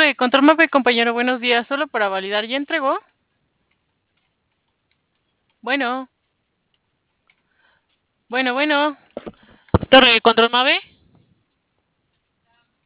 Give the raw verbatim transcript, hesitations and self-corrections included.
Torre de control mapa, compañero, buenos días. Solo para validar, ¿ya entregó? Bueno, bueno, bueno. Torre de control mave.